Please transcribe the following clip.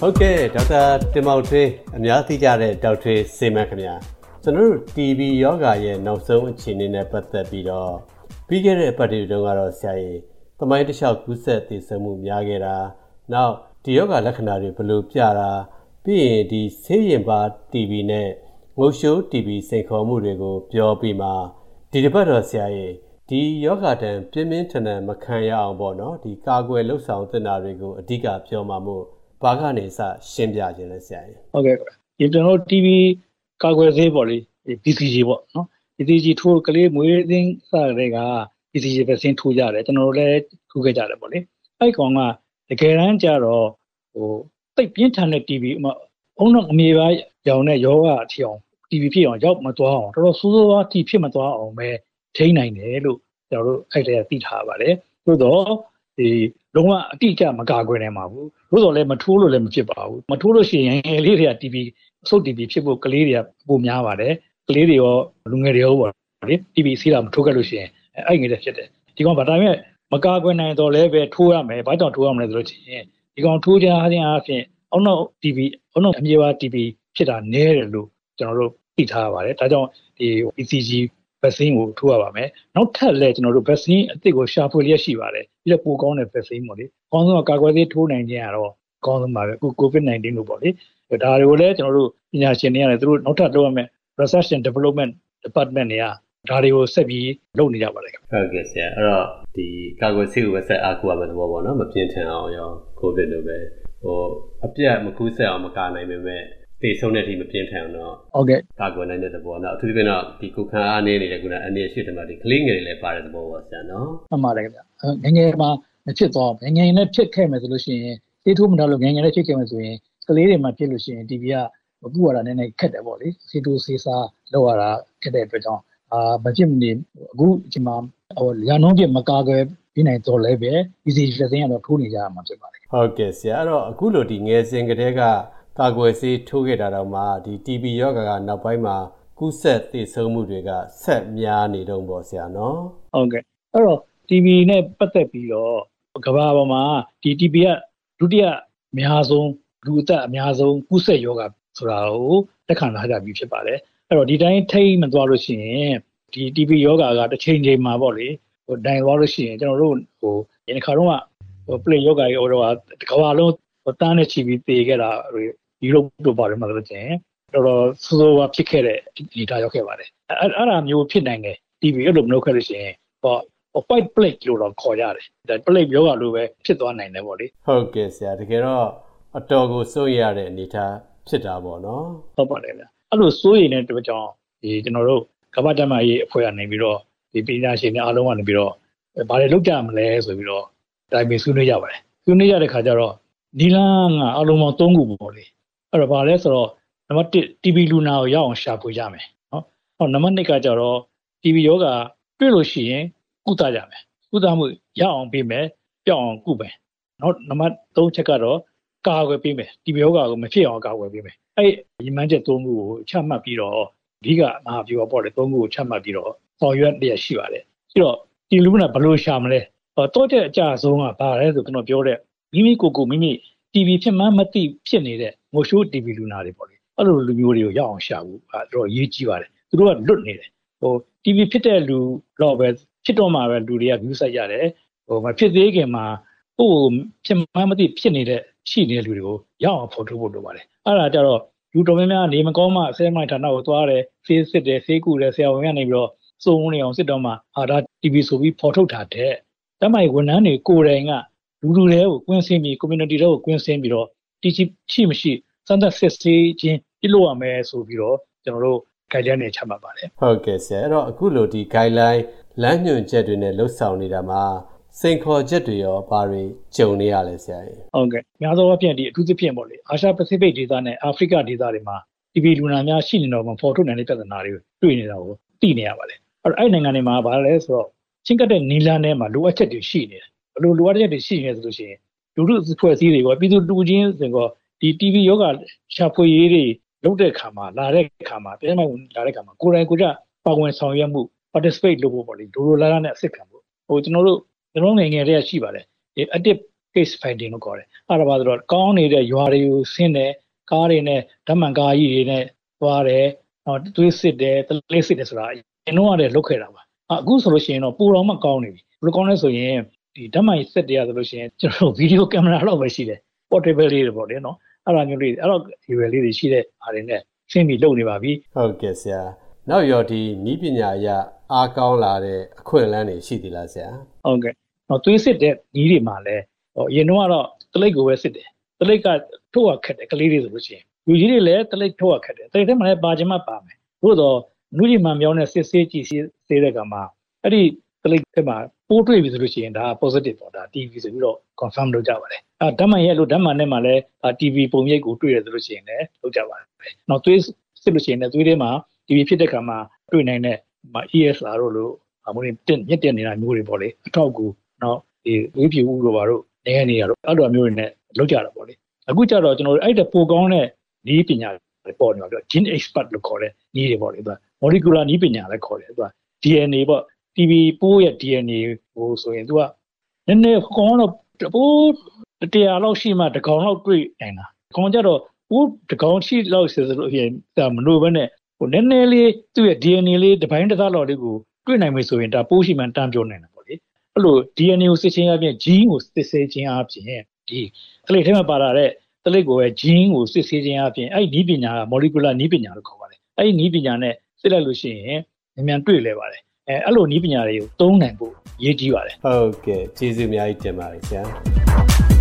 ဟုတ်ကဲ့ဒေါက်တာတင်မောင်ထွေးအများသိကြတဲ့ဒေါက်ထွေးစေမန်းခင်ဗျာကျွန်တော်တို့ TB ယောဂရဲ့နောက်ဆုံးအခြေအနေနဲ့ပတ်သက်ပြီးတော့ပြီးခဲ့တဲ့အပတ်တွေတုန်းကတော့ဆရာကြီးသမိုင်းတစ်လျှောက်ကူးစက်တည်ဆုံမှုများခဲ့တာနောက်ဒီယောဂလက္ခဏာတွေဘယ်လိုပြတာပြီးရင်ဒီဆေးရင်ပါ TB နဲ့ငုတ်ရှိုး TB စိန်ခေါ်မှုတွေကိုပြောပြီးမှဒီတစ်ပတ်တော့ဆရာကြီးဒီယောဂတန်ပြင်းပြင်းထန်ထန်မခံရအောင်ပေါ့နော်ဒီကာကွယ်လှုပ်ဆောင်သင့်တာတွေကိုအဓိကပြောမှာမို့ဘာကနေစရှင်းပြခြင်းလဲဆရာကြီးဟုတ်ကဲ့ဒီကျွန်တော် TB ကာကွယ်ဆေးပေါ့လေ BCG ပေါ့နော် BCG ထိုးကလေးမွေးသင်းစတဲ့က BCG ပဲဆင်းထိုးကြတယ်ကျွန်တော်တို့လည်းထိုးခဲ့ကြတယ်ပေါ့လေအဲ့ကောင်ကတကယ်တမ်းကျတော့တိတ်ပြင်းထန်တဲ့ TB ဥမာဘုံတော့အမေပါရောင်တဲ့ယောဂအထီအောင် TB ဖြစ်အောင်ရောက်မသွားအောင်တော်တော်ဆိုးဆိုးဝါးဖြစ်မသွားအောင်ပဲထိန်းနိုင်တယ်လို့ကျွန်တော်တို့အဲ့ဒါသိထားပါတယ်သို့တော့ဒီလုံးဝအတိအကျမကာကွယ်နိုင်ပါဘူးသို့တော်လည်းမထိုးလို့လည်းမဖြစ်ပါဘူးမထိုးလို့ရှိရင်ငယ်လေးတွေက TB အဆုတ် TB ဖြစ်ဖို့ကလေးတွေကပိုများပါတယ်ကလေးတွေရောလူငယ်တွေရောပေါ့လေ TB ဆေးတာမထိုးခဲ့လို့ရှိရင်အဲ့ငယ်တွေဖြစ်တယ်ဒီကောင်ဗာဒါပေမဲ့မကာကွယ်နိုင်တော့လည်းပဲထိုးရမယ်ဘာကြောင့်ထိုးရမလဲဆိုလို့ရှိရင်ဒီကောင်ထိုးခြင်းအားဖြင့်အောက်နောက် TB အောက်နောက်အမြဲပါ TB ဖြစ်တာနည်းတယ်လို့ကျွန်တော်တို့သိထားရပါတယ်ဒါကြောင့်ဒီ BCG vaccine ကိုထိုးရပါမယ်နောက်ထပ်လည်းကျွန်တော်တို့ vaccine အသစ်ကိုရှာဖွေလျက်ရှိပါတယ်ပြီးတော့ပိုကောင်းတဲ့ vaccine ပေါ့လေအကောင်းဆုံးကာကွယ်ဆေးထိုးနိုင်ခြင်းကတော့အကောင်းဆုံးပါပဲအခု COVID-19 လို့ပေါ့လေဒါတွေကိုလည်းကျွန်တော်တို့ပညာရှင်တွေကလည်းသူတို့နောက်ထပ်လုပ်ရမယ် research and development department တွေကဒါတွေကိုဆက်ပြီးလုပ်နေကြပါတယ်ဟုတ်ကဲ့ဆရာအဲ့တော့ဒီကာကွယ်ဆေးကိုပဲဆက်အားကိုးရမယ်သဘောပေါ့နော်မပြင်းထန်အောင်ရော COVID လို့ပဲအပြတ်မကူးစက်အောင်မကာနိုင်ပေမဲ့တေဆုံးတဲ့အထိမပြင်းထန်အောင်တော့ဟုတ်ကဲ့ကာကွယ်နိုင်တဲ့သဘောနော်အထူးသဖြင့်တော့ဒီကိုခံအားနည်းနေတဲ့ခုနအနေရှိတယ်မှာဒီကလေးငယ်တွေလည်းပါတဲ့သဘောပေါ့ဆရာနော်မှန်ပါတယ်ခင်ဗျငယ်ငယ်မှာမဖြစ်သွားဘူးငယ်ငယ်နဲ့ဖြစ်ခဲ့မယ်ဆိုလို့ရှိရင်တေးထိုးမထားလို့ငယ်ငယ်နဲ့ဖြစ်ခဲ့မယ်ဆိုရင်ကလေးတွေမှာဖြစ်လို့ရှိရင် TB ကမပူရတာနည်းနည်းခက်တယ်ပေါ့လေဆေးထိုးဆေးစားလောက်ရတာခက်တဲ့အတွက်ကြောင့်မဖြစ်မနေအခုဒီမှာရာနှုန်းပြမကာကွယ်ပြီးနိုင်တော့လည်းပဲ BCG လက်စင်းကတော့ထိုးနေကြရမှာဖြစ်ပါတယ်ဟုတ်ကဲ့ဆရာအဲ့တော့အခုလိုဒီငယ်စဉ်ကတည်းကကာကွယ်ဆေးထိုးခဲ့တာတော့မှဒီ TB ရောဂါကနောက်ပိုင်းမှာကူးစက်သေဆုံးမှုတွေကဆက်များနေတော့ပေါ့ဆရာနော်ဟုတ်ကဲ့အဲ့တော့ TB နဲ့ပတ်သက်ပြီးတော့ကမ္ဘာပေါ်မှာဒီ TB ကဒုတိယအများဆုံးလူအသက်အများဆုံးကူးစက်ရောဂါဆိုတာကိုလက်ခံထားကြပြီးဖြစ်ပါတယ်အဲ့တော့ဒီတိုင်းထိမ့်မသွားလို့ရှိရင်ဒီ TB ရောဂါကတစ်ချိန်ချိန်မှာပေါ့လေဒိုင်သွားလို့ရှိရင်ကျွန်တော်တို့ဒီတစ်ခါတော့ပလေယောဂါကြီးတော့ကမ္ဘာလုံးတန်းနဲ့ချီပြီးသေခဲ့တာဒီလိုတို့ပါတယ်မှာလို့ကျင်တော်တော်ဆိုးဆိုးဝါးဖြစ်ခဲ့တဲ့ဒီထားရောက်ခဲ့ပါတယ်အဲ့ဒါမျိုးဖြစ်နိုင်တယ် TB အဲ့လိုမလုပ်ခဲ့လို့ရှိရင်white plague လို့တော့ခေါ်ကြတယ်ဒါ plague ယောဂါလိုပဲဖြစ်သွားနိုင်တယ်ပေါ့လေဟုတ်ကဲ့ဆရာတကယ်တော့အတော်ကိုစိုးရတဲ့အနေထားဖြစ်တာပေါ့နော်ဟုတ်ပါတယ်ဗျအဲ့လိုစိုးရိမ်တဲ့အတွက်ကြောင့်ဒီကျွန်တော်တို့ကမ္ဘာ့ကျန်းမာရေးအဖွဲ့ကနေပြီးတော့ဒီပညာရှင်တွေအားလုံးကနေပြီးတော့ဘာတွေလုပ်ကြမလဲဆိုပြီးတော့တိုင်ပင်ဆွေးနွေးကြပါတယ်ဆွေးနွေးရတဲ့ခါကျတော့ဒီလန်းကအလုံးပေါင်း3ခုပေါ့လေအဲ့တော့ဘာလဲဆိုတော့နံပါတ်1 TB လူနာကိုရောက်အောင်ရှာဖွေကြမယ်နော်ဟောနံပါတ်2ကကျတော့ TB ယောဂါတွေ့လို့ရှိရင်ကုသကြမယ်ကုသမှုရအောင်ပေးမယ်ပြောင်းအောင်ကုမယ်နောက်နံပါတ်3ချက်ကတော့ကာကွယ်ပေးမယ် TB ယောဂါကိုမဖြစ်အောင်ကာကွယ်ပေးမယ်အဲ့ဒီမှန်းချက်3ခုကိုချမှတ်ပြီးတော့အဓိကမဟာဗျူဟာပေါ့လေ3ခုကိုချမှတ်ပြီးတော့ဆောင်ရွက်ရရှိပါတယ်ပြီးတော့ဒီလူနာဘယ်လိုရှာမလဲတော့တဲ့အကြအဆုံးကဘာလဲဆိုကျွန်တော်ပြောတဲ့မိမိကိုယ်မိမိ TB ဖြစ်မှန်းမသိဖြစ်နေတဲ့ငိုရှိုး TB လူနာတွေပေါ့လေအဲ့လိုလူမျိုးတွေကိုရောက်အောင်ရှာဖို့တော့ရေးကြည့်ပါတယ်သူတို့ကလွတ်နေတယ်TB ဖြစ်တဲ့လူတော့ပဲဖြစ်တော့မှပဲလူတွေက view ဆိုင်ရတယ်မဖြစ်သေးခင်မှာကိုယ်ဖြစ်မှန်းမသိဖြစ်နေတဲ့ရှိနေတဲ့လူတွေကိုရောက်အောင်ဖော်ထုတ်ဖို့လိုပါတယ်အဲ့ဒါကြတော့လူတော်များများနေမကောင်းမှဆဲမိုင်ဌာနကိုသွားတယ်ဆေးစစ်တယ်ဆေးကုတယ်ဆရာဝန်ကနေပြီးတော့စုံနေအောင်စစ်တော့မှဒါ TB ဆိုပြီးဖော်ထုတ်တာတဲ့တမိုင်ဝန်ထမ်းတွေကိုယ်တိုင်ကလူတွေကိုကွင်းဆင်းပြီး community တွေကိုကွင်းဆင်းပြီးတော့တည်ရှိမရှိစမ်းသပ်စစ်ဆေးခြင်းပြုလုပ်ရမယ်ဆိုပြီးတော့ကျွန်တော်တို့ guideline တွေချမှတ်ပါတယ်ဟုတ်ကဲ့ဆရာအဲ့တော့အခုလိုဒီ guideline လမ်းညွှန်ချက်တွေနဲ့လှုပ်ဆောင်နေတာမှာစိန်ခေါ်ချက်တွေရောဘာတွေကြုံနေရလဲဆရာကြီးဟုတ်ကဲ့များသောအားဖြင့်ဒီအထူးသဖြင့်ပေါ့လေအာရှပစိဖိတ်ဒေသနဲ့အာဖရိကဒေသတွေမှာ TB လူနာများရှိနေတော့မှဖော်ထုတ်နိုင်တဲ့ပြဿနာတွေတွေ့နေတာကိုသိနေရပါတယ်အဲ့နိုင်ငံတွေမှာဘာလဲဆိုတော့ချင်းကတဲ့နီလန်းထဲမှာလိုအပ်ချက်တွေရှိနေတယ်ဘယ်လိုလိုအပ်ချက်တွေရှိနေလဲဆိုလို့ရှိရင်လူထုအဖွဲ့အစည်းတွေကပြည်သူလူချင်းစင်ကဒီ TB ယောဂရှာဖွေရေးတွေလုပ်တဲ့အခါမှာလာတဲ့အခါမှာပြန်မှလာတဲ့အခါမှာကိုယ်တိုင်ကိုယ်ကျပါဝင်ဆောင်ရွက်မှု participate လုပ်ဖို့ပေါ့လေဒိုလိုလာလာနဲ့အစစ်ခံဖို့ကျွန်တော်တို့ငယ်ငယ်တည်းကရှိပါတယ်active case finding လို့ခေါ်တယ်အဲ့ဒါပါဆိုတော့ကောင်းနေတဲ့ရွာတွေကိုဆင်းတယ်ကားတွေနဲ့ဓာတ်မှန်ကားကြီးတွေနဲ့သွားတယ်သွေးစစ်တယ်တလေးစစ်တယ်ဆိုတာအရင်တော့လည်းလုပ်ခဲ့တာပါအခုဆိုလို့ရှိရင်တော့ပိုတော်မှကောင်းနေပြီဘယ်လိုကောင်းလဲဆိုရင်ဒီဓာတ်မှန်စစ်တရားဆိုလို့ရှိရင်ကျွန်တော်ဗီဒီယိုကင်မရာတော့ပဲရှိတယ် portable လေးတွေပေါ့လေနော်အဲ့ဒါမျိုးလေးအဲ့တော့ဒီဝယ်လေးတွေရှိတဲ့အားတွေနဲ့ရှင်းပြီးလုပ်နေပါပြီဟုတ်ကဲ့ဆရာနောက်ရောဒီနည်းပညာအရအားကောင်းလာတဲ့အခွင့်အလမ်းတွေရှိသေးလားဆရာဟုတ်ကဲ့သွေးစစ်တဲ့နည်းတွေမှာလည်းအရင်တော့တလိပ်ကိုပဲစစ်တယ်တလိပ်ကထုတ်ရခက်တယ်ကလေးတွေဆိုလို့ရှိရင်လူကြီးတွေလည်းတလိပ်ထုတ်ရခက်တယ်တလိပ်ထဲမှာလည်းပါချင်မှပါမယ်သို့တော့နုဒီမှမြောင်းနဲ့စစ်ဆေးကြည့်ဆေးတဲ့ကမှာအဲ့ဒီတလိပ်ထဲမှာပိုးတွေ့ပြီဆိုလို့ရှိရင်ဒါ positive ပေါ့ဒါ TB ဆိုပြီးတော့ confirm လုပ်ကြပါတယ်ဓာတ်မှန်ရဲ့လို့ဓာတ်မှန်နဲ့မှလည်း TB ပုံရိပ်ကိုတွေ့ရဆိုလို့ရှိရင်လည်းလုပ်ကြပါတယ်နောက်သွေးစစ်လို့ရှိရင်လည်းသွေးထဲမှာ TB ဖြစ်တဲ့ကမှာတွေ့နိုင်တဲ့ ESR တို့လို့မြင့်တက်နေတာမျိုးတွေပေါ့လေအထောက်ကူနောက်ဒီဝေးပြူဦးတို့ပါတို့နေနေရတော့အဲ့လိုမျိုးတွေနဲ့လုပ်ကြတာပေါ့လေအခုကျတော့ကျွန်တော်တို့အဲ့တဲ့ပိုကောင်းတဲ့နည်းပညာတွေပေါ်နေပါပြော gene expert လို့ခေါ်တဲ့နည်းတွေပေါ့လေသူက molecular နည်းပညာလည်းခေါ်တယ်သူက DNA ပေါ့ TB ပိုးရဲ့ DNA ဟိုဆိုရင်သူကနည်းနည်းကောင်းတော့ပိုး100လောက်ရှိမှတစ်ကောင်လောက်တွေ့နိုင်တာခေါင်းကျတော့ပိုးတစ်ကောင်ရှိလောက်ဆိုလို့ရှိရင်ဒါမလို့ပဲနဲ့ဟိုနည်းနည်းလေးသူ့ရဲ့ DNA လေးတစ်ပိုင်းတစ်သားလောက်လေးကိုတွေ့နိုင်ပြီဆိုရင်ဒါပိုးရှိမှတန်းပြောနိုင်တာပေါ့လေအဲ့လို DNA ကိုစစ်ချင်းအပြင် gene ကိုစစ်ဆေးခြင်းအပြင်ဒီတလိပ်ထဲမှာပါလာတဲ့တလိပ်ကိုပဲ gene ကိုစစ်ဆေးခြင်းအပြင်အဲ့ဒီနည်းပညာက molecular နည်းပညာလို့ခေါ်ပါတယ်အဲ့ဒီနည်းပညာနဲ့စစ်လိုက်လို့ရှိရင်မြန်တွေ့လဲပါတယ်အဲ့လိုနည်းပညာတွေကိုသုံးနိုင်ဖို့ရည်ကြီးပါတယ်ဟုတ်ကဲ့ကျေးဇူးအများကြီးတင်ပါတယ်ဆရာ